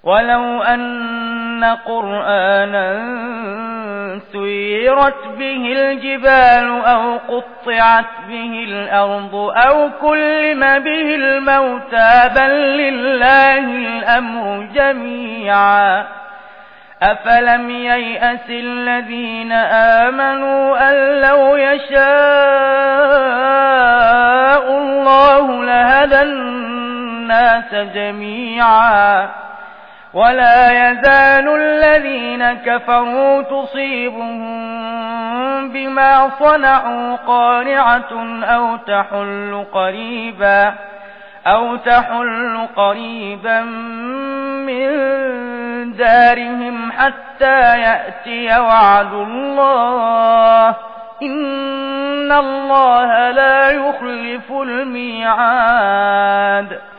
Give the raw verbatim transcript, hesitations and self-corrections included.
ولو أن قرآنا سيرت به الجبال أو قطعت به الأرض أو كلم به الموتى بل لله الأمر جميعا أفلم ييأس الذين آمنوا أن لو يشاء الله لهدى الناس جميعا ولا يزال الذين كفروا تصيبهم بما صنعوا قارعة أو تحل قريبا أو تحل قريبا من دارهم حتى يأتي وعد الله إن الله لا يخلف الميعاد.